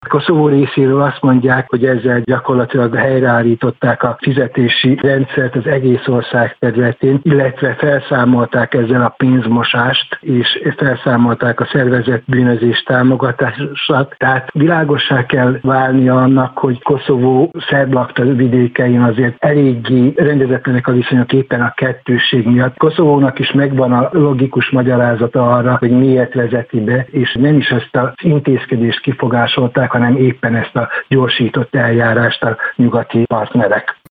Koszovó részéről azt mondják, hogy ezzel gyakorlatilag helyreállították a fizetési rendszert az egész ország területén, illetve felszámolták ezzel a pénzmosást, és felszámolták a szervezett bűnözés támogatását. Tehát világossá kell válnia annak, hogy Koszovó szerb lakta vidékein azért eléggé rendezetlenek a viszonyok éppen a kettősség miatt. Koszovónak is megvan a logikus magyarázata arra, hogy miért vezeti be, és nem is ezt az intézkedést kifogásolták, hanem éppen ezt a gyorsított eljárást a nyugati partnerek.